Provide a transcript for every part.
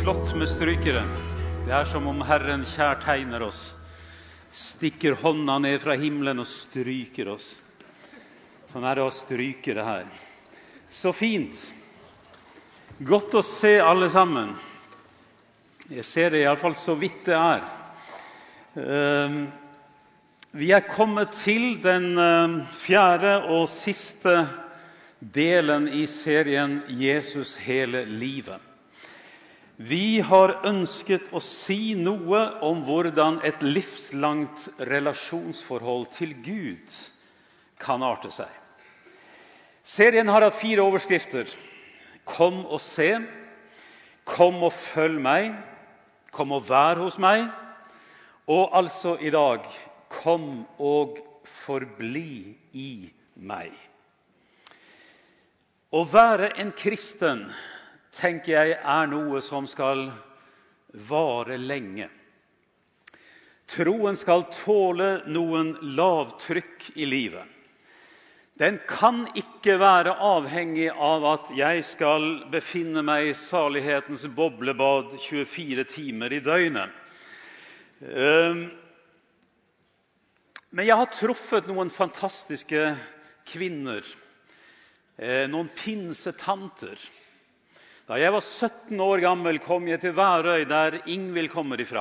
flott med strykere. Det som om Herren kjærtegner oss, stikker hånda ned fra himmelen og stryker oss. Sånn det å stryke det her. Så fint. Godt å se alle sammen. Jeg ser det i alle fall så vidt det er. Vi kommet til den fjerde og siste delen i serien Jesus hele livet. Vi har ønsket å si noe om hvordan et livslangt relasjonsforhold til Gud kan arte seg. Serien har hatt 4 overskrifter. Kom og se, kom og følg meg, kom og vær hos meg, og altså i dag, kom og forbli i meg. Å være en kristen, tenker jeg, noe som skal vare lenge. Troen skal tåle noen lavtrykk i livet. Den kan ikke være avhengig av at jeg skal befinne meg i salighetens boblebad 24 timer i døgnet. Men jeg har truffet noen fantastiske kvinner, noen pinsetanter. Da jeg var 17 år gammel, kom jeg til Værøy, der Ingvild kommer ifra.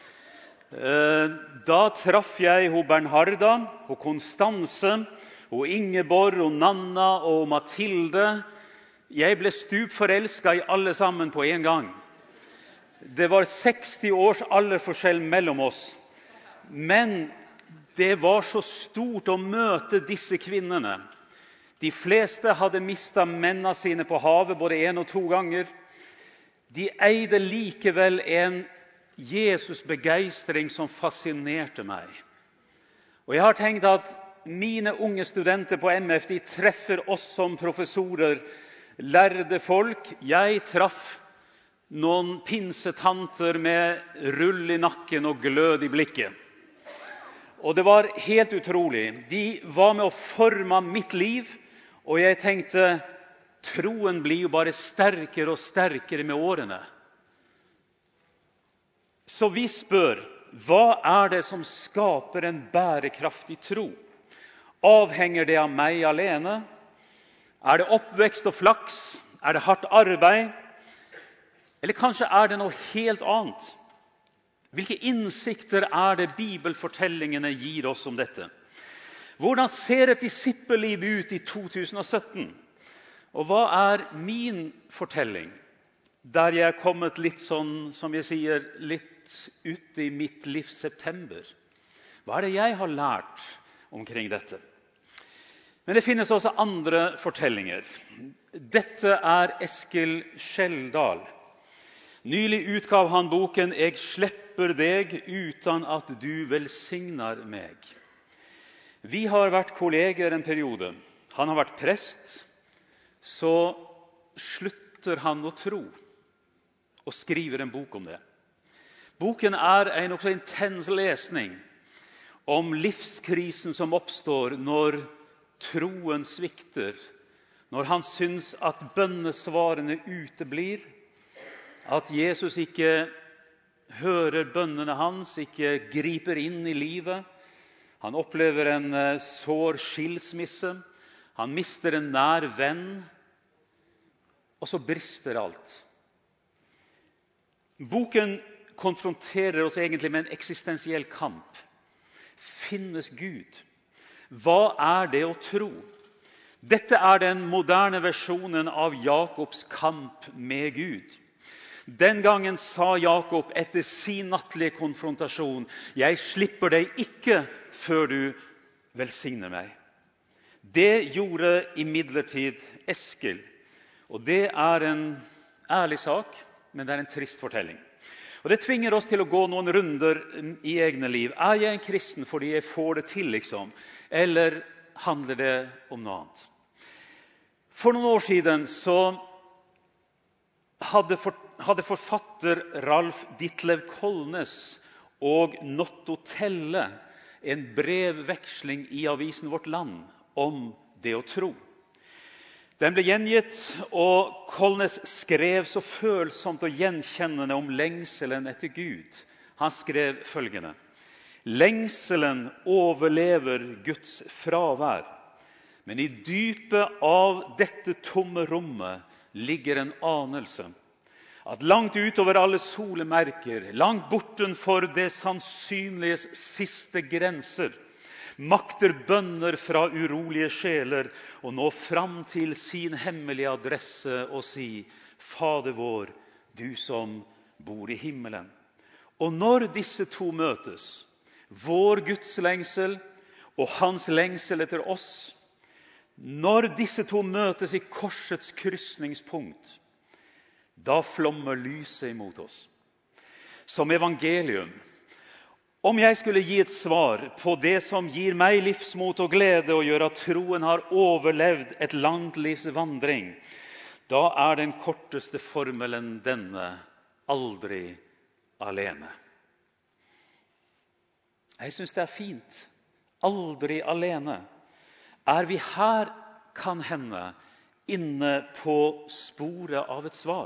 Da traff jeg hun Bernharda, hun Konstanse, hun Ingeborg, hun Nanna og Mathilde. Jeg ble stupforelsket i alle sammen på en gang. Det var 60 års alderforskjell mellom oss. Men det var så stort å møte disse kvinnene. De fleste hadde mistet mennene sine på havet både 1 og 2 ganger. De eide likevel en Jesus-begeistring som fascinerte meg. Og jeg har tenkt at mine unge studenter på MF, de treffer oss som professorer, lærde folk. Jeg traff noen pinsetanter med rull i nakken og glød i blikket. Og det var helt utrolig. De var med å forme mitt liv. Og jeg tenkte, troen blir jo bare sterkere og sterkere med årene. Så vi spør, hva det som skaper en bærekraftig tro? Avhenger det av meg alene? Det oppvekst og flaks? Det hardt arbeid? Eller kanskje det noe helt annet? Hvilke innsikter det bibelfortellingene gir oss om dette? Hvordan ser et disippelliv ut i 2017? Og hva min fortelling? Der jeg kommet litt sånn, som jeg sier, litt ut i mitt livs september. Hva det jeg har lært omkring dette? Men det finnes også andre fortellinger. Dette Eskil Skjeldal. Nylig utgav han boken «Jeg slipper deg uten at du velsigner meg». Vi har vært kolleger en periode. Han har vært prest. Så slutter han å tro og skriver en bok om det. Boken en også intens lesning om livskrisen som oppstår når troen svikter, når han synes at bønnesvarene uteblir, at Jesus ikke hører bønnene hans, ikke griper inn i livet. Han opplever en sår skilsmisse. Han mister en nær venn. Og så brister alt. Boken konfronterer oss egentlig med en eksistensiell kamp. Finnes Gud? Hva det å tro? Dette den moderne versjonen av Jakobs kamp med Gud. Den gangen sa Jakob etter sin nattlige konfrontasjon, «Jeg slipper deg ikke før du velsigner meg». Det gjorde imidlertid Eskil. Og det en ærlig sak, men det en trist fortelling. Og det tvinger oss til å gå noen runder i egne liv. Jeg en kristen fordi jeg får det til, liksom? Eller handler det om noe annet? For noen år siden så hadde forfatter Ralf Ditlev Kolnes og Notto Telle en brevveksling i avisen Vårt Land om det å tro. Den ble gjengitt, og Kolnes skrev så følsomt og gjenkjennende om lengselen etter Gud. Han skrev følgende: Lengselen overlever Guds fravær, men i dypet av dette tomme rommet ligger en anelse, at langt utover alle solemerker, langt bortenfor det sannsynliges siste grenser, makter bønner fra urolige sjeler og nå fram til sin hemmelige adresse og si: Fader vår, du som bor i himmelen. Og når disse to møtes, vår Guds lengsel og hans lengsel etter oss, når disse to møtes i korsets krysningspunkt, da flommer lyset imot oss. Som evangelium. Om jeg skulle gi et svar på det som gir meg livsmot og glede og gjør at troen har overlevd et langt livs vandring, da er den korteste formelen denne: aldri alene. Jeg synes det er fint. Aldri alene. Er vi her, kan hende, inne på sporet av et svar?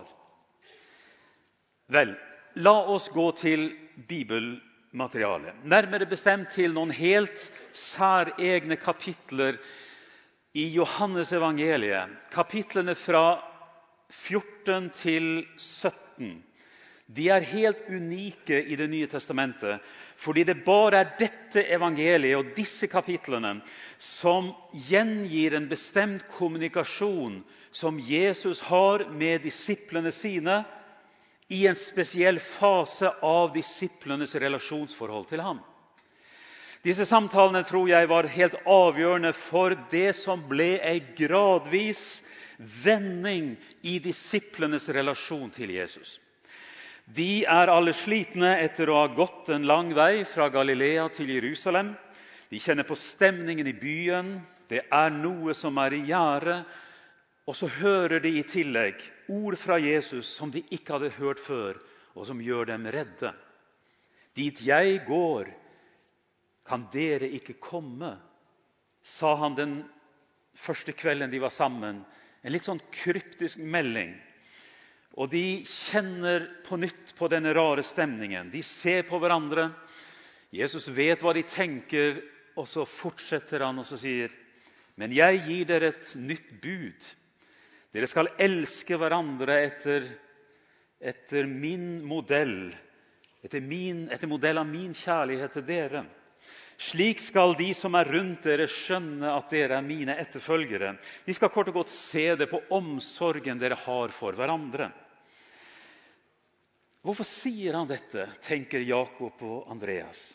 Vel, la oss gå til bibelmaterialet. Nærmere bestemt til noen helt særegne kapitler i Johannes evangeliet. Kapitlene fra 14 til 17. De er helt unike i Det nye testamentet, fordi det bare er dette evangeliet og disse kapitlene som gjengir en bestemt kommunikasjon som Jesus har med disiplene sine i en spesiell fase av disiplenes relasjonsforhold til ham. Disse samtalene tror jeg var helt avgjørende for det som ble en gradvis vending i disiplenes relasjon til Jesus. De er alle slitne etter å ha gått en lang vei fra Galilea til Jerusalem. De kjenner på stemningen i byen. Det er noe som er i gjære. Og så hører de i tillegg ord fra Jesus som de ikke hadde hørt før, og som gjør dem redde. Dit jeg går, kan dere ikke komme, sa han den første kvelden de var sammen. En litt sånn kryptisk melding. Og de kjenner på nytt på denne rare stemningen. De ser på hverandre. Jesus vet hva de tenker, og så fortsetter han og så sier: Men jeg gir dere et nytt bud. Dere skal elske hverandre etter min modell, etter modell av min kjærlighet til dere. Slik skal de som er rundt dere skjønne at dere er mine etterfølgere. De skal kort og godt se det på omsorgen dere har for hverandre. Hvorfor sier han dette, tenker Jakob og Andreas.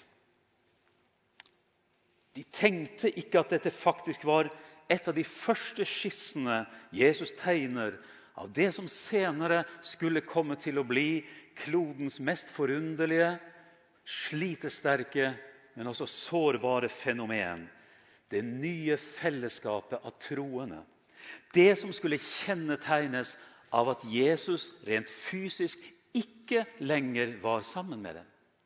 De tenkte ikke at dette faktisk var et av de første skissene Jesus tegner av det som senere skulle komme til å bli klodens mest forunderlige, slitesterke, men også sårbare fenomen. Det nye fellesskapet av troende. Det som skulle kjennetegnes av at Jesus rent fysisk ikke lenger var sammen med dem.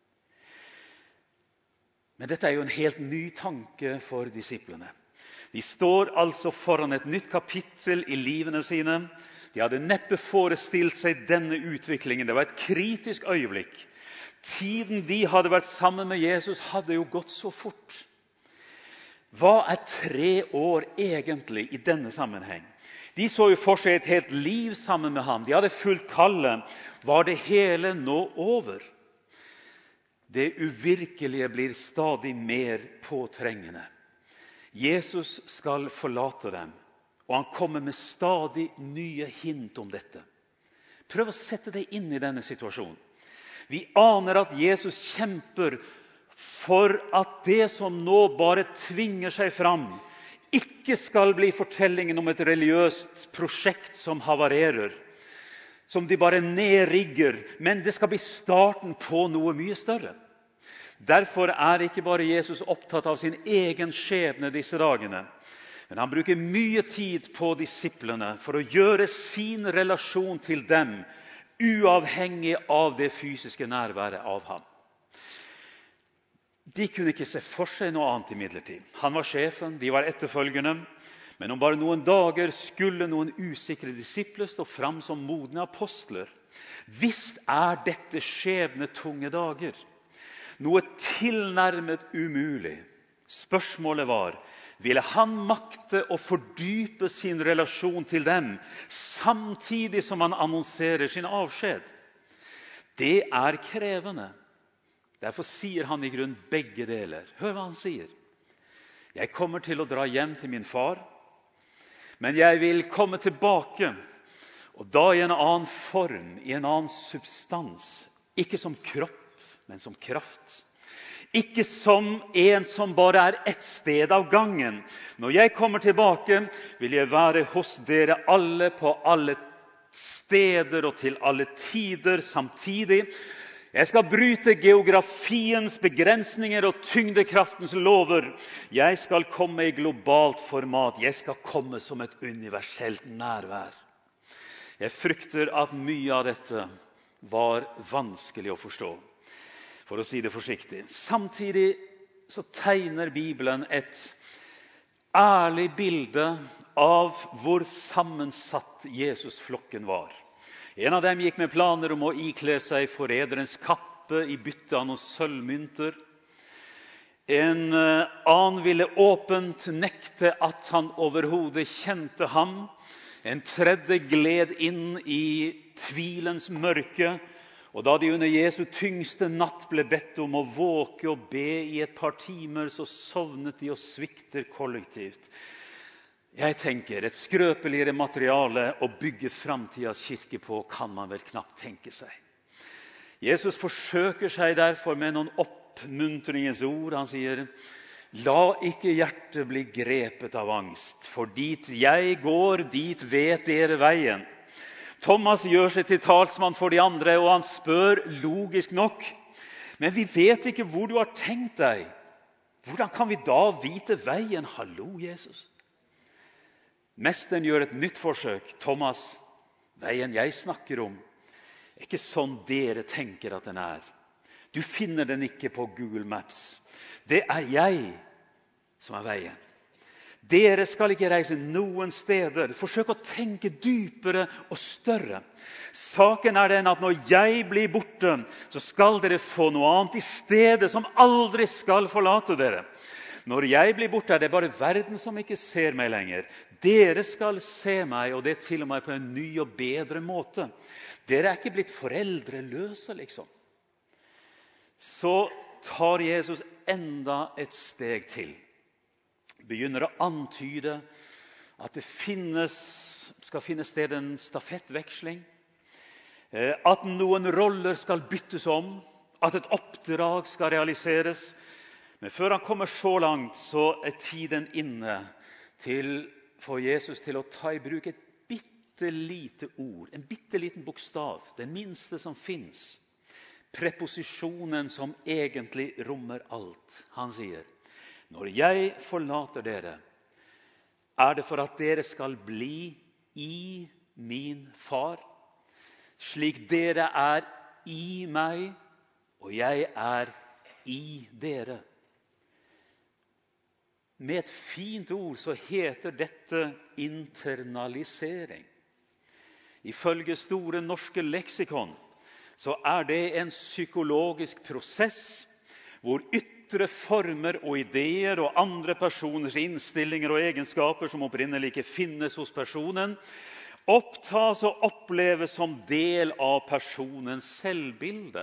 Men dette er jo en helt ny tanke for disiplene. De står altså foran et nytt kapittel i livene sine. De hadde neppe forestilt seg denne utviklingen. Det var et kritisk øyeblikk. Tiden de hadde vært sammen med Jesus, hadde jo gått så fort. Hva er 3 år egentlig i denne sammenheng? De så jo for seg et helt liv sammen med ham. De hadde fulgt kallet. Var det hele nå over? Det uvirkelige blir stadig mer påtrengende. Jesus skal forlate dem, og han kommer med stadig nye hint om dette. Prøv å sette deg inn i denne situasjonen. Vi aner at Jesus kjemper for at det som nå bare tvinger seg fram, ikke skal bli fortellingen om et religiøst prosjekt som havarerer, som de bare nedrigger, men det skal bli starten på noe mye større. Derfor er ikke bare Jesus opptatt av sin egen skjebne disse dagene, men han bruker mye tid på disiplene for å gjøre sin relasjon til dem uavhengig av det fysiske nærværet av ham. De kunne ikke se for seg noe annet imidlertid. Han var sjefen, de var etterfølgende, Men om bare noen dager skulle noen usikre disipler stå fram som modne apostler. Visst dette skjebnetunge dager. Noe tilnærmet umulig. Spørsmålet var, ville han makte å fordype sin relasjon til dem, samtidig som han annonserer sin avskjed? Det krevende. Derfor sier han i grunn begge deler. Hør hva han sier. Jeg kommer til å dra hjem til min far, men jeg vil komme tilbake, og da i en annen form, i en annen substans. Ikke som kropp, men som kraft. Ikke som en som bare ett sted av gangen. Når jeg kommer tilbake, vil jeg være hos dere alle på alle steder og til alle tider samtidig. Jeg skal bryte geografiens begrensninger og tyngdekraftens lover. Jeg skal komme i globalt format. Jeg skal komme som et universelt nærvær. Jeg frykter at mye av dette var vanskelig å forstå, for å si det forsiktig. Samtidig så tegner Bibelen et ærlig bilde av hvor sammensatt Jesusflokken var. En av dem gikk med planer om å ikle seg forræderens kappe i bytte av noen sølvmynter. En annen ville åpent nekte at han overhodet kjente ham. En tredje gled inn i tvilens mørke. Og da de under Jesu tyngste natt ble bedt om å våke og be i et par timer, så sovnet de og svikter kollektivt. Jeg tenker, et skrøpeligere materiale å bygge fremtidens kirke på kan man vel knapt tenke seg. Jesus forsøker seg derfor med noen oppmuntringens ord. Han sier, la ikke hjertet bli grepet av angst, for dit jeg går, dit vet dere veien. Thomas gjør seg til talsmann for de andre, og han spør logisk nok, men vi vet ikke hvor du har tenkt deg. Hvordan kan vi da vite veien? Hallo, Jesus. Mesteren gjør et nytt forsøk. Thomas, veien jeg snakker om, ikke sånn dere tenker at den er. Du finner den ikke på Google Maps. Det jeg som veien. Dere skal ikke reise noen steder. Forsøk å tenke dypere og større. Saken den at når jeg blir borte, så skal dere få noe annet i stedet som aldri skal forlate dere. Når jeg blir borte, det bare verden som ikke ser meg lenger. Dere skal se meg, og det til og med på en ny og bedre måte. Dere ikke blitt foreldreløse, liksom. Så tar Jesus enda et steg til. Begynner å antyde at det skal finne sted en stafettveksling, at noen roller skal byttes om, at et oppdrag skal realiseres. Men før han kommer så langt, så tiden inne for Jesus til å ta i bruk et bittelite ord, en bitteliten bokstav, den minste som finnes. Preposisjonen som egentlig rommer alt. Han sier, når jeg forlater dere, det for at dere skal bli i min far, slik dere i meg, og jeg i dere. Med et fint ord så heter dette internalisering. Ifølge Store norske leksikon så det en psykologisk prosess hvor ytre former og ideer og andre personers innstillinger og egenskaper som opprinnelig ikke finnes hos personen, opptas og oppleves som del av personens selvbilde.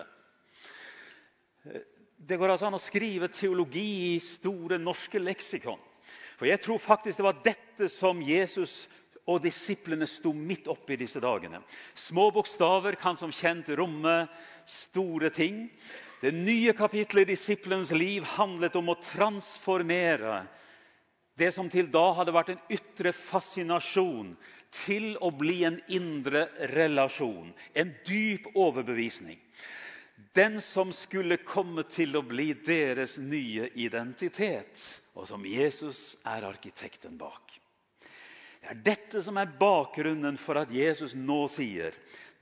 Det går altså an å skrive teologi i Store norske leksikon. For jeg tror faktisk det var dette som Jesus og disiplene sto midt oppe i disse dagene. Små bokstaver kan som kjent romme store ting. Det nye kapitlet i disiplens liv handlet om å transformere det som til da hadde vært en ytre fascinasjon til å bli en indre relasjon, en dyp overbevisning. Den som skulle komme til å bli deres nye identitet, og som Jesus arkitekten bak. Det dette som bakgrunnen for at Jesus nå sier,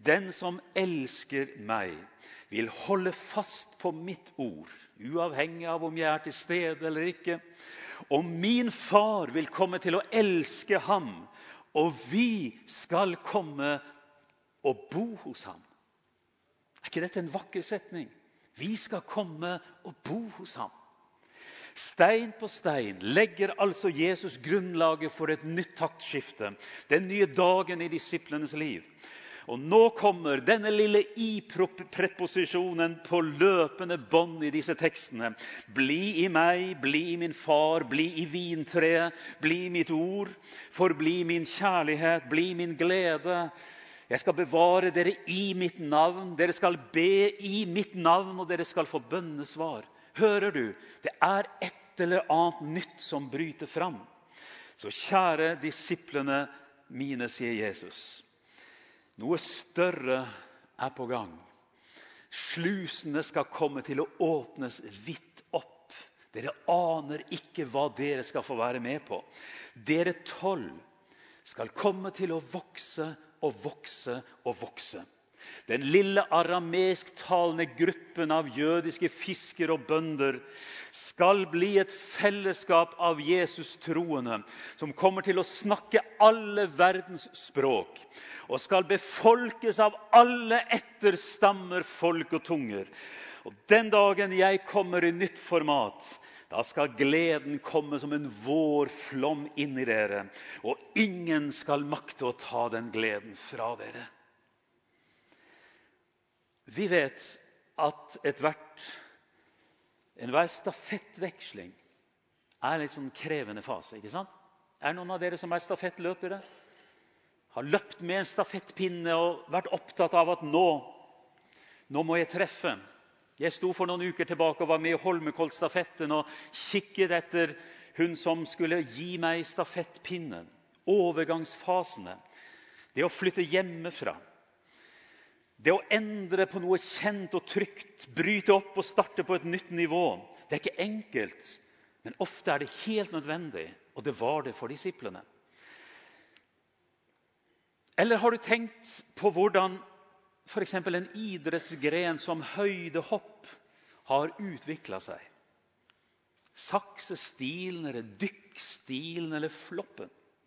Den som elsker meg vil holde fast på mitt ord, uavhengig av om jeg er til stede eller ikke. Og min far vil komme til å elske ham, og vi skal komme og bo hos ham. Er ikke dette en vakker setning? Vi skal komme og bo hos ham. Stein på stein legger altså Jesus grunnlaget for et nytt taktskifte, den nye dagen i disiplenes liv. Og nå kommer denne lille i-preposisjonen på løpende bånd i disse tekstene. Bli i meg, bli i min far, bli i vintreet, bli i mitt ord, forbli min kjærlighet, bli min glede. Jeg skal bevare dere i mitt navn, dere skal be i mitt navn, og dere skal få bønnesvar. Hører du? Det er et eller annet nytt som bryter fram. Så kjære disiplene mine, sier Jesus. Noe større er på gang. Slusene skal komme til å åpnes vidt opp. Dere aner ikke hva dere skal få være med på. Dere 12 skal komme til å vokse og vokse og vokse. Den lille arameisktalende gruppen av jødiske fiskere og bønder skal bli et fellesskap av Jesus troende, som kommer til å snakke alle verdens språk, og skal befolkes av alle etterstammer, folk og tunger. Og den dagen jeg kommer i nytt format, da skal gleden komme som en vårflom inn i dere, og ingen skal makte å ta den gleden fra dere. Vi vet at enhver stafettveksling er en litt sånn krevende fase, ikke sant? Er noen av dere som er stafettløpere? Har løpt med en stafettpinne og vært opptatt av at nå må jeg treffe. Jeg sto for noen uker tilbake og var med i Holmenkollstafetten og kikket etter hun som skulle gi meg stafettpinnen. Overgangsfasene. Det å flytte hjemmefra. Det å endre på noe kjent og trygt, bryte opp og starte på et nytt nivå. Det er ikke enkelt, men ofte er det helt nødvendig, og det var det for disiplene. Eller har du tenkt på hvordan for eksempel en idrettsgren som høydehopp har utviklet seg? Saksestilen, eller dykkstilen, eller floppen.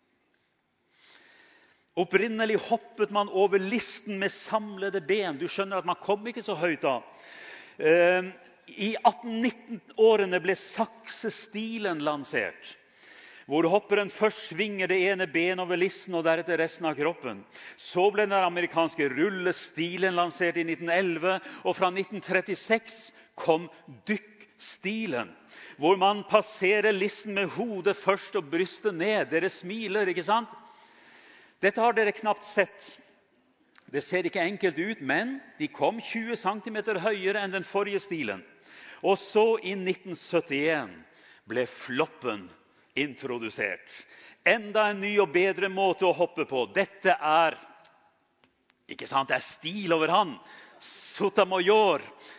Opprinnelig hoppet man over listen med samlede ben. Du skjønner at man kom ikke så høyt da. I 1819-årene ble saksestilen lansert, hvor hopperen først svinger det ene benet over listen og deretter resten av kroppen. Så ble den amerikanske rullestilen lansert i 1911, og fra 1936 kom dykkstilen, hvor man passerer listen med hodet først og brystet ned. Dere smiler, ikke sant? Dette har dere knapt sett. Det ser ikke enkelt ut, men de kom 20 cm høyere enn den forrige stilen. Og så i 1971 ble floppen introdusert. Enda en ny og bedre måte å hoppe på. Dette er, ikke sant, det er stil over han. Sotomayor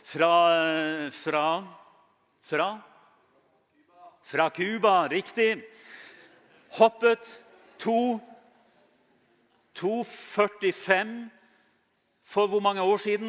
fra Cuba, riktig. Hoppet 2,45 for hvor mange år siden?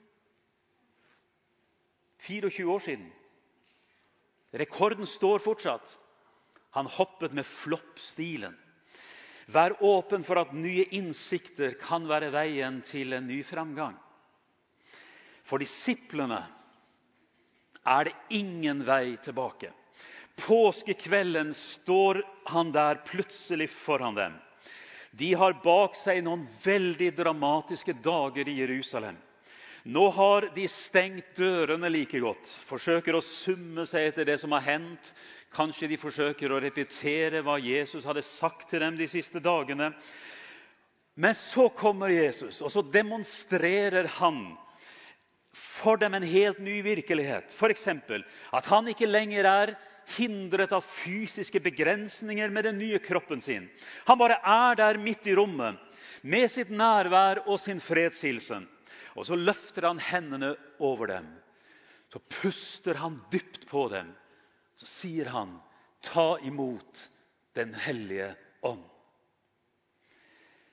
24 år siden. Rekorden står fortsatt. Han hoppet med floppstilen. Vær åpen for at nye innsikter kan være veien til en ny framgang. For disiplene er det ingen vei tilbake. Påskekvelden står han der plutselig foran dem. De har bak seg noen veldig dramatiske dager i Jerusalem. Nå har de stengt dørene like godt, forsøker å summe seg etter det som har hendt. Kanskje de forsøker å repetere hva Jesus hadde sagt til dem de siste dagene. Men så kommer Jesus, og så demonstrerer han for dem en helt ny virkelighet. For eksempel at han ikke lenger er hindret av fysiske begrensninger med den nye kroppen sin. Han bare er der midt i rommet med sitt nærvær og sin fredshilsen. Og så løfter han hendene over dem. Så puster han dypt på dem. Så sier han, ta imot den hellige ånd.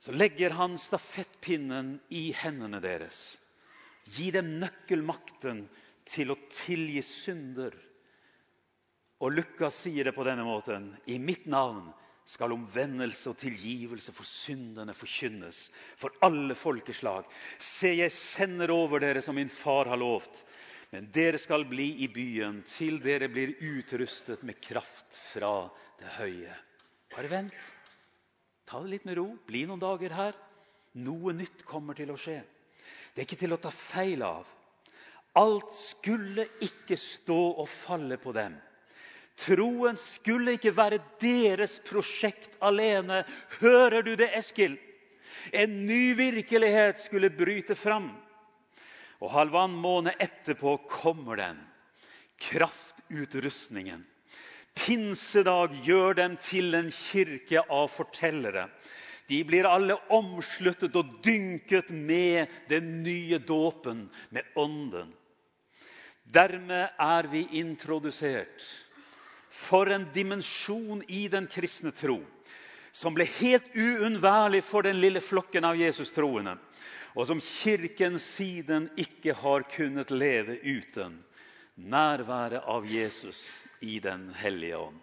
så legger han stafettpinnen i hendene deres. Gi dem nøkkelmakten til å tilgi synder. Og Lukas sier det på denne måten: I mitt navn skal omvendelse og tilgivelse for syndene forkynnes for alle folkeslag. Se, jeg sender over dere som min far har lovt. Men dere skal bli i byen til dere blir utrustet med kraft fra det høye. Bare vent. Ta det litt med ro. Bli noen dager her. Noe nytt kommer til å skje. Det er ikke til å ta feil av. Alt skulle ikke stå og falle på dem. Troen skulle ikke være deres prosjekt alene. Hører du det, Eskil? En ny virkelighet skulle bryte fram. Og 1,5 måned etterpå kommer den. Kraftutrustningen. Pinsedag gjør dem til en kirke av fortellere. De blir alle omsluttet og dynket med den nye dåpen, med ånden. Dermed er vi introdusert for en dimensjon i den kristne tro, som ble helt uunnværlig for den lille flokken av Jesus-troende, og som kirken siden ikke har kunnet leve uten: nærværet av Jesus i den hellige ånd.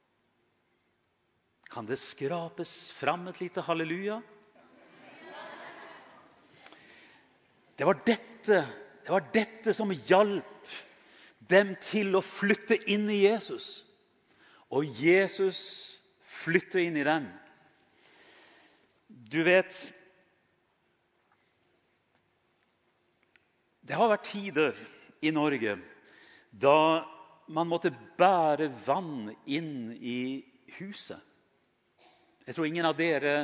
Kan det skrapes fram et lite halleluja? Det var dette som hjalp dem til å flytte inn i Jesus. Og Jesus flytter inn i dem. Du vet, det har vært tider i Norge da man måtte bære vann inn i huset. Jeg tror ingen av dere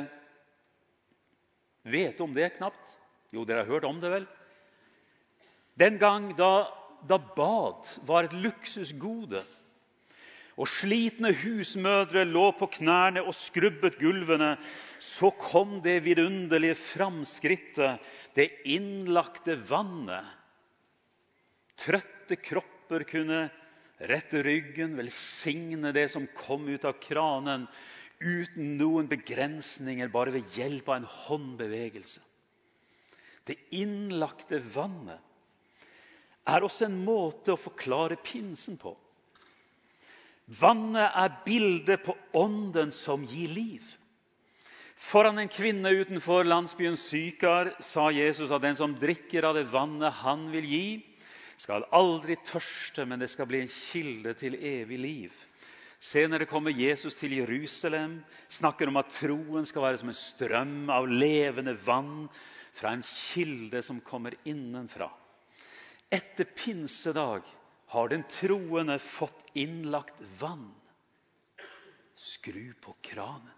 vet om det knapt. Jo, dere har hørt om det vel. Den gang da bad var et luksusgode, og slitne husmødre lå på knærne og skrubbet gulvene, så kom det vidunderlige framskrittet, det innlagte vannet. Trøtte kropper kunne rette ryggen, velsigne det som kom ut av kranen, uten noen begrensninger, bare ved hjelp av en håndbevegelse. Det innlagte vannet er også en måte å forklare pinsen på. Vannet er bildet på ånden som gir liv. Foran en kvinne utenfor landsbyen Sykar sa Jesus at den som drikker av det vannet han vil gi, skal aldri tørste, men det skal bli en kilde til evig liv. Senere kommer Jesus til Jerusalem, snakker om at troen skal være som en strøm av levende vann fra en kilde som kommer innenfra. Etter pinsedag har den troende fått innlagt vann. Skru på kranen.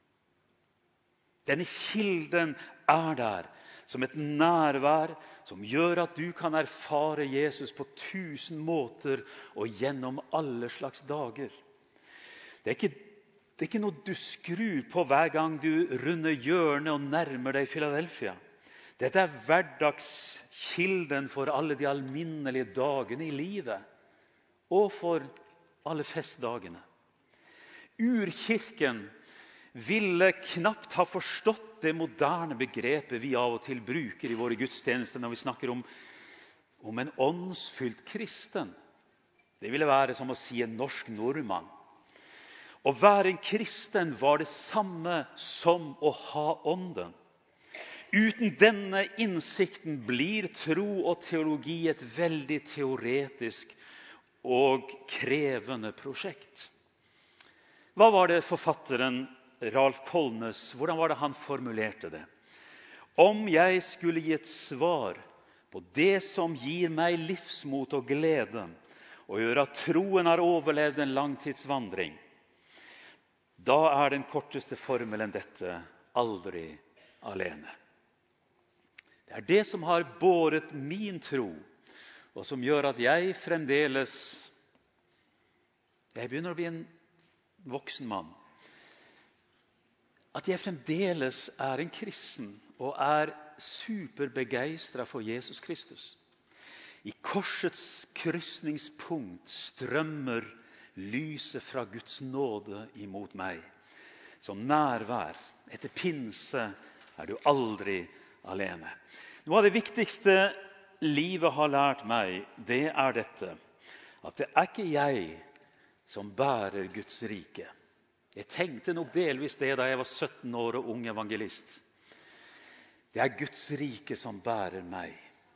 Denne kilden er der som et nærvær som gjør at du kan erfare Jesus på 1000 måter og gjennom alle slags dager. Det er ikke noe du skrur på hver gang du runder hjørnet og nærmer deg Philadelphia. Dette er hverdagskilden for alle de alminnelige dagene i livet, og for alle festdagene. Urkirken ville knapt ha forstått det moderne begrepet vi av og til bruker i våre gudstjenester når vi snakker om en åndsfylt kristen. Det ville være som å si en norsk nordmann. Å være en kristen var det samme som å ha ånden. Uten denne innsikten blir tro og teologi et veldig teoretisk og krevende prosjekt. Hva var det forfatteren Ralph Kolnes, hvordan var det han formulerte det? Om jeg skulle gi et svar på det som gir meg livsmot og glede, og gjør at troen har overlevd en langtidsvandring, da er den korteste formelen dette: aldri alene. Det er det som har båret min tro, og som gjør at jeg fremdeles, jeg begynner å bli en voksen mann, at jeg fremdeles er en kristen og er superbegeistret for Jesus Kristus. I korsets krysningspunkt strømmer lyset fra Guds nåde imot meg. Som nærvær etter pinse er du aldri alene. Noe av det viktigste livet har lært meg, det er dette. At det er ikke jeg som bærer Guds rike. Jeg tenkte nok delvis det da jeg var 17 år og ung evangelist. Det er Guds rike som bærer meg.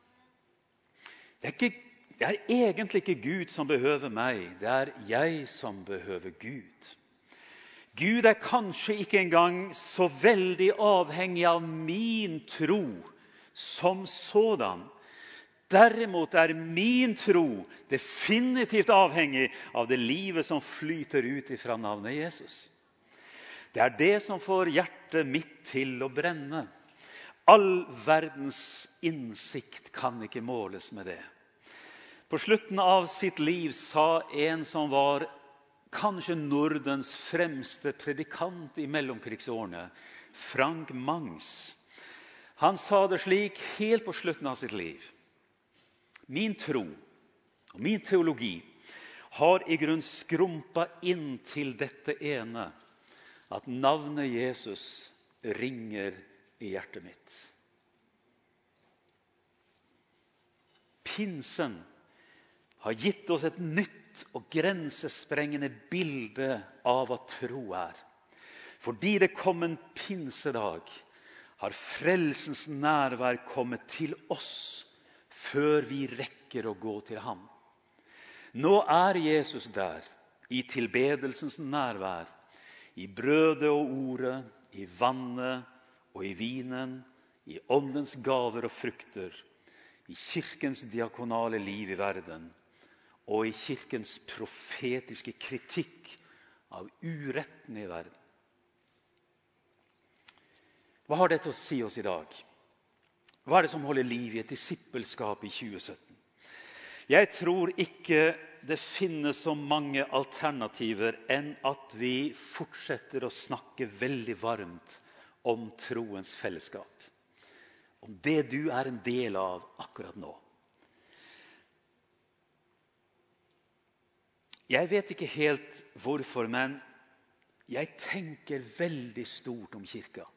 Det er egentlig ikke Gud som behøver meg, det er jeg som behøver Gud. Gud er kanskje ikke engang så veldig avhengig av min tro som sådan. Derimot er min tro definitivt avhengig av det livet som flyter ut ifra navnet Jesus. Det er det som får hjertet mitt til å brenne. All verdens innsikt kan ikke måles med det. På slutten av sitt liv sa en som var kanskje Nordens fremste predikant i mellomkrigsårene, Frank Mangs. Han sa det slik helt på slutten av sitt liv. Min tro og min teologi har i grunn skrumpet inn til dette ene, at navnet Jesus ringer i hjertet mitt. Pinsen har gitt oss et nytt og grensesprengende bilde av hva tro er. Fordi det kom en pinsedag, har frelsens nærvær kommet til oss før vi rekker å gå til ham. Nå er Jesus der, i tilbedelsens nærvær, i brødet og ordet, i vannet og i vinen, i åndens gaver og frukter, i kirkens diakonale liv i verden, og i kirkens profetiske kritikk av uretten i verden. Hva har dette å si oss i dag? Hva er det som holder liv i et disippelskap i 2017? Jeg tror ikke det finnes så mange alternativer enn at vi fortsetter å snakke veldig varmt om troens fellesskap. Om det du er en del av akkurat nå. Jeg vet ikke helt hvorfor, men jeg tenker veldig stort om kirka.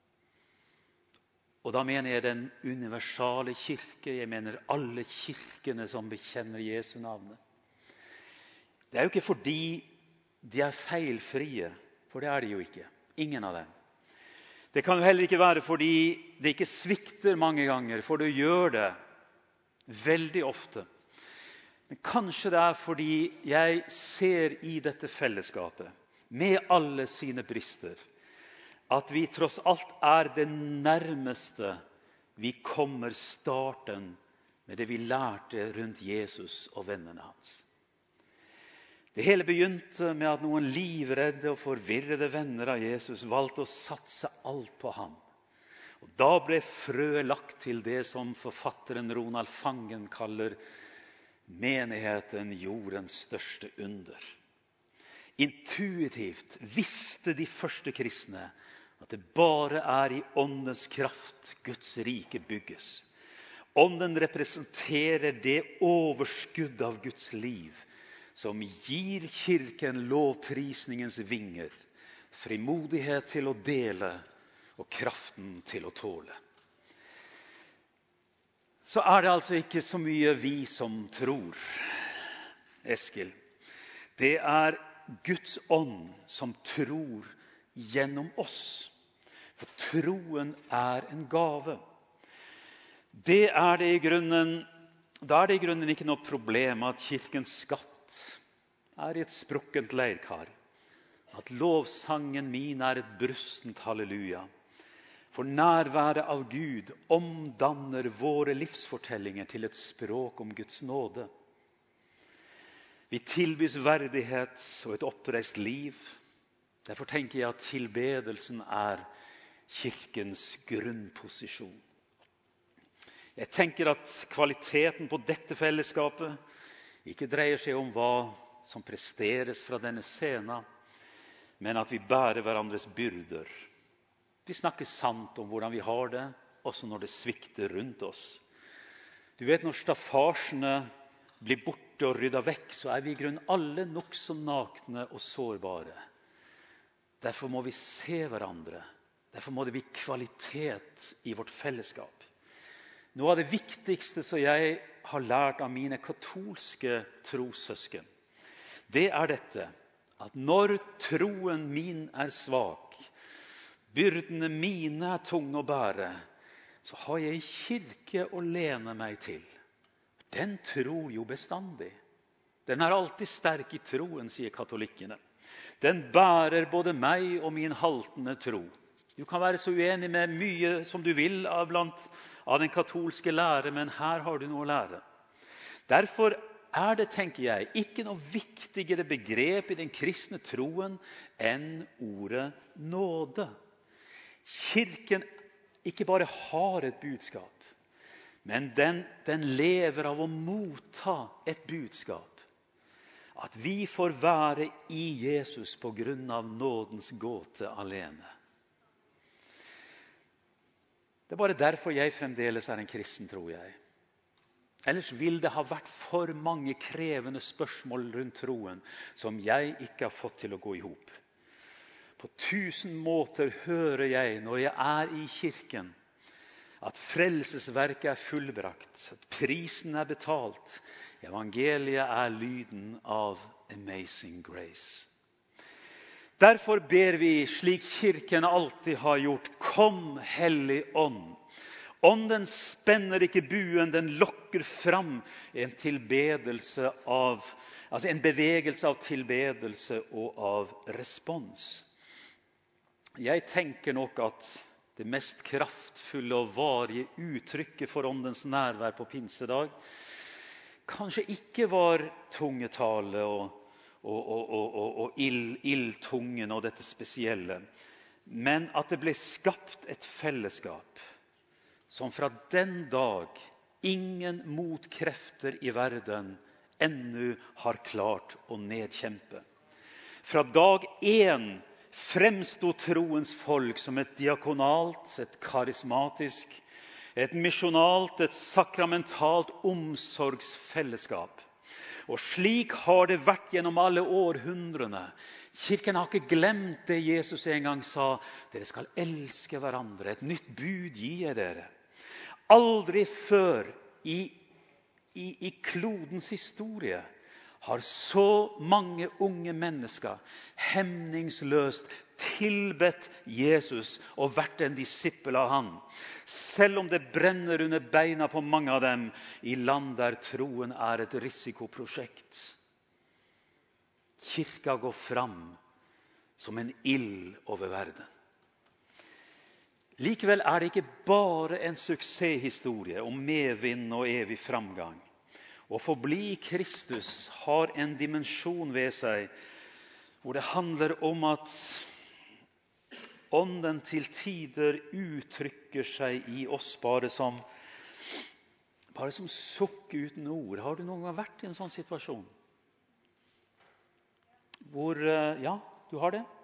Og da mener jeg den universale kirke, jeg mener alle kirkene som bekjenner Jesu navn. Det er jo ikke fordi de er feilfrie, for det er de jo ikke. Ingen av dem. Det kan jo heller ikke være fordi det ikke svikter mange ganger, for det gjør det veldig ofte. Men kanskje det er fordi jeg ser i dette fellesskapet, med alle sine brister, at vi tross alt er det nærmeste vi kommer starten med det vi lærte rundt Jesus og vennene hans. Det hele begynte med at noen livredde og forvirrede venner av Jesus valgte å satse alt på ham. Og da ble frøet lagt til det som forfatteren Ronald Fangen kaller menigheten jordens største under. Intuitivt visste de første kristne at det bare er i åndens kraft Guds rike bygges. Ånden representerer det overskudd av Guds liv som gir kirken lovprisningens vinger, frimodighet til å dele og kraften til å tåle. Så er det altså ikke så mye vi som tror, Eskil. Det er Guds ånd som tror gjennom oss. For troen er en gave. Da er det i grunnen ikke noe problem at kirkens skatt er i et sprukkent leirkar. At lovsangen min er et brustent halleluja. For nærværet av Gud omdanner våre livsfortellinger til et språk om Guds nåde. Vi tilbys verdighet og et oppreist liv. Derfor tenker jeg at tilbedelsen er kirkens grunnposisjon. Jeg tenker at kvaliteten på dette fellesskapet ikke dreier seg om hva som presteres fra denne scenen, men at vi bærer hverandres byrder. Vi snakker sant om hvordan vi har det, også når det svikter rundt oss. Du vet, når staffasjene blir borte og ryddet vekk, så er vi i grunnen alle nokså nakne og sårbare. Derfor må vi se hverandre Derfor må det bli kvalitet i vårt fellesskap. Noe av det viktigste som jeg har lært av mine katolske trossøsken, det er dette, at når troen min er svak, byrdene mine er tunge å bære, så har jeg en kirke å lene meg til. Den tror jo bestandig. Den er alltid sterk i troen, sier katolikkene. Den bærer både meg og min haltende tro. Du kan være så uenig med mye som du vil av den katolske lære, men her har du noe å lære. Derfor er det, tenker jeg, ikke noe viktigere begrep i den kristne troen enn ordet nåde. Kirken ikke bare har et budskap, men den lever av å motta et budskap. At vi får være i Jesus på grunn av nådens gåte alene. Det er bare derfor jeg fremdeles er en kristen, tror jeg. Ellers vil det ha vært for mange krevende spørsmål rundt troen som jeg ikke har fått til å gå i hop. På 1000 måter hører jeg når jeg er i kirken at frelsesverket er fullbrakt, at prisen er betalt. Evangeliet er lyden av Amazing Grace. Derfor ber vi, slik kirken alltid har gjort, kom Hellig Ånd. Ånden spenner ikke buen, den lokker fram en bevegelse av tilbedelse og av respons. Jeg tenker nok at det mest kraftfulle og varige uttrykket for åndens nærvær på pinsedag kanskje ikke var tungetale og ildtungen og dette spesielle, men at det ble skapt et fellesskap som fra den dag ingen motkrefter i verden ennå har klart å nedkjempe. Fra dag 1 fremstod troens folk som et diakonalt, et karismatisk, et misjonalt, et sakramentalt omsorgsfellesskap. Og slik har det vært gjennom alle århundrene. Kirken har ikke glemt det Jesus en gang sa. Dere skal elske hverandre. Et nytt bud gir jeg dere. Aldri før i klodens historie har så mange unge mennesker hemningsløst tilbedt Jesus og vært en disippel av han. Selv om det brenner under beina på mange av dem i land der troen er et risikoprosjekt. Kirka går fram som en ild over verden. Likevel er det ikke bare en suksesshistorie om medvind og evig framgang. Å forbli Kristus har en dimensjon ved seg hvor det handler om at ånden til tider uttrykker seg i oss bare som sukk uten ord. Har du noen gang vært i en sånn situasjon? Ja, du har det.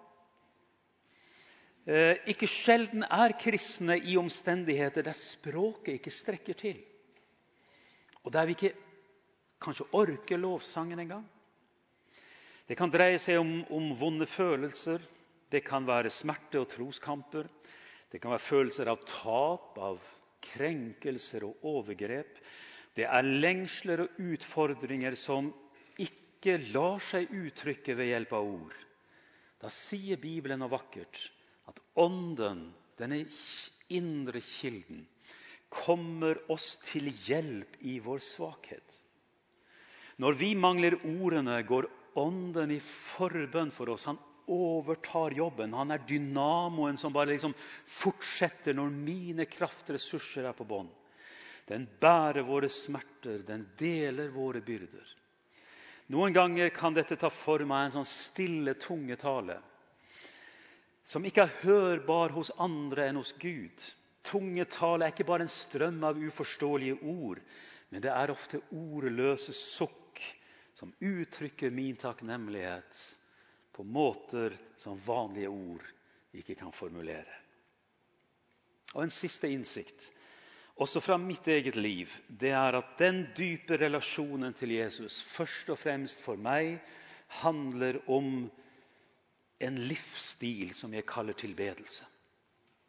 Ikke sjelden er kristne i omstendigheter der språket ikke strekker til. Og der vi ikke kanskje orker lovsangen en gang. Det kan dreie seg om vonde følelser. Det kan være smerte og troskamper. Det kan være følelser av tap, av krenkelser og overgrep. Det er lengsler og utfordringer som ikke lar seg uttrykke ved hjelp av ord. Da sier Bibelen noe vakkert, at ånden, denne indre kilden, kommer oss til hjelp i vår svakhet. Når vi mangler ordene, går ånden i forbønn for oss. Han overtar jobben. Han er dynamoen som bare fortsetter når mine kraftressurser er på bånd. Den bærer våre smerter, den deler våre byrder. Noen ganger kan dette ta form av en sånn stille tungetale, som ikke er hørbar hos andre enn hos Gud. Tungetale er ikke bare en strøm av uforståelige ord, men det er ofte ordløse sukk som uttrykker min takknemlighet på måter som vanlige ord ikke kan formulere. Og en siste innsikt, også fra mitt eget liv, det er at den dype relasjonen til Jesus først og fremst for meg handler om en livsstil som jeg kaller tilbedelse.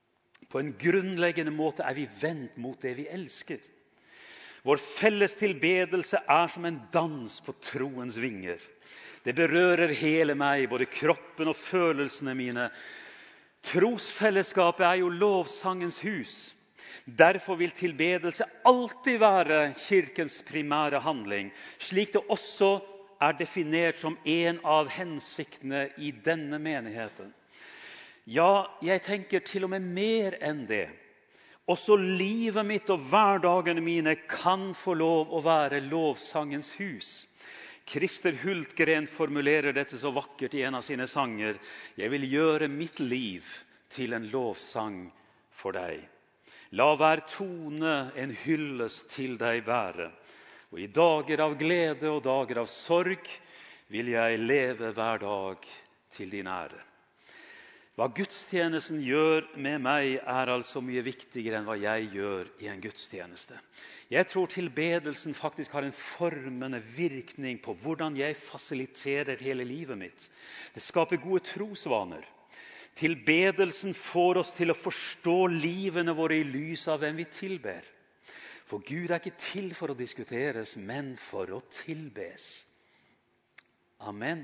På en grunnleggende måte vi vendt mot det vi elsker. Vår felles tilbedelse som en dans på troens vinger. Det berører hele meg, både kroppen og følelsene mine. Trosfellesskapet jo lovsangens hus. Derfor vil tilbedelse alltid være kirkens primære handling, slik det også definert som en av hensiktene i denne menigheten. Ja, jeg tenker til og med mer enn det. Også livet mitt og hverdagene mine kan få lov å være lovsangens hus. Christer Hultgren formulerer dette så vakkert i en av sine sanger. Jeg vil gjøre mitt liv til en lovsang for deg. La hver tone en hyllest til deg være. Og i dager av glede og dager av sorg vil jeg leve hver dag til din ære. Hva gudstjenesten gjør med meg altså mye viktigere enn hva jeg gjør i en gudstjeneste. Jeg tror tilbedelsen faktisk har en formende virkning på hvordan jeg fasiliterer hele livet mitt. Det skaper gode trosvaner. Tilbedelsen får oss til å forstå livene våre i lys av hvem vi tilber. For Gud ikke til for å diskuteres, men for å tilbes. Amen.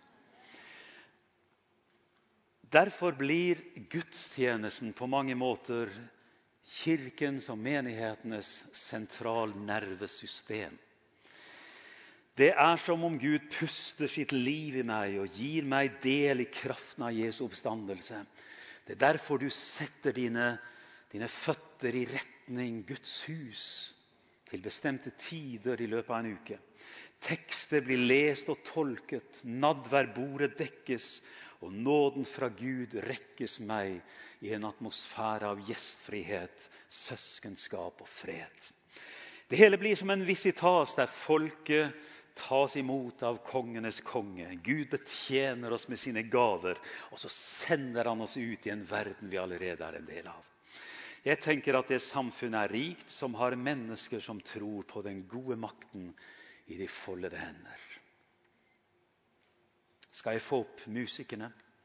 Derfor blir gudstjenesten på mange måter kirkens og menighetenes sentralnervesystem. Det som om Gud puster sitt liv i meg og gir meg del i kraften av Jesu oppstandelse. Det derfor du setter dine føtter i retning Guds hus til bestemte tider i løpet av en uke. Tekster blir lest og tolket, nadværbordet dekkes, og nåden fra Gud rekkes meg i en atmosfære av gjestfrihet, søskenskap og fred. Det hele blir som en visitas der folket tas imot av kongenes konge. Gud betjener oss med sine gaver, og så sender han oss ut i en verden vi allerede en del av. Jeg tenker at det samfunnet rikt som har mennesker som tror på den gode makten i de foldede hender. Skal jeg få opp musikerne?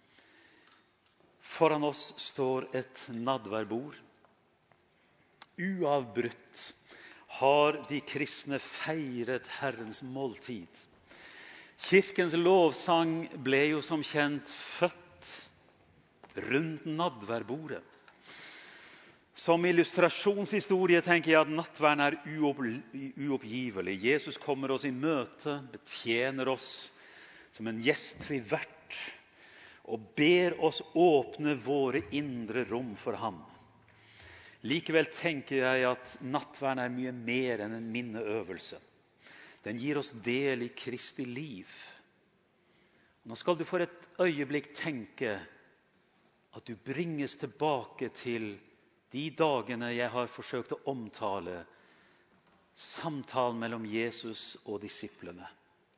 Foran oss står et nadværbord. Uavbrutt har de kristne feiret Herrens måltid. Kirkens lovsang ble jo som kjent født rundt nadværbordet. Som illustrasjonshistorie tenker jeg at nattverden uoppgivelig. Jesus kommer oss i møte, betjener oss som en gjestfri vert og ber oss åpne våre indre rom for ham. Likevel tenker jeg at nattverden mye mer enn en minneøvelse. Den gir oss del i Kristi liv. Nå skal du for et øyeblikk tenke at du bringes tilbake til de dagene jeg har forsøkt å omtale samtalen mellom Jesus og disiplene.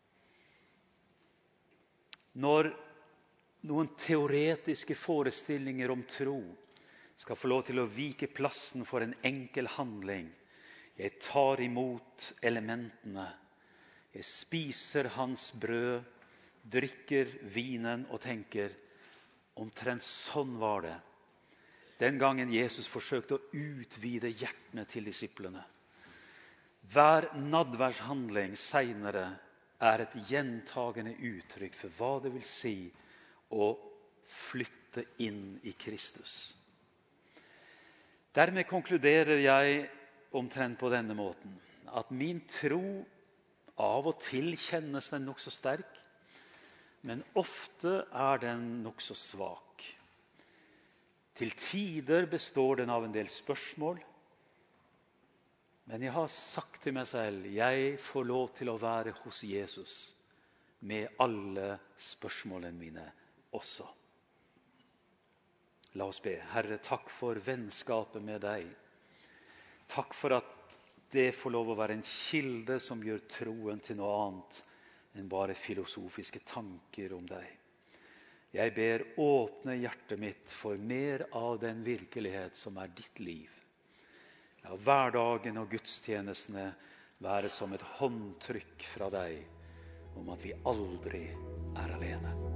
Når noen teoretiske forestillinger om tro skal få lov til å vike plassen for en enkel handling. Jeg tar imot elementene. Jeg spiser hans brød, drikker vinen og tenker, omtrent sånn var det. Den gangen Jesus forsøkte å utvide hjertene til disiplene. Hver nadværshandling senere et gjentagende uttrykk for hva det vil si å flytte inn i Kristus. Dermed konkluderer jeg omtrent på denne måten, at min tro av og til kjennes den nok så sterk, men ofte den nok så svak. Til tider består den av en del spørsmål, men jeg har sagt til meg selv, jeg får lov til å være hos Jesus med alle spørsmålene mine også. La oss be. Herre, takk for vennskapet med deg. Takk for at det får lov å være en kilde som gjør troen til noe annet enn bare filosofiske tanker om deg. Jeg ber åpne hjertet mitt for mer av den virkelighet som ditt liv. La hverdagen og gudstjenestene være som et håndtrykk fra deg om at vi aldri alene.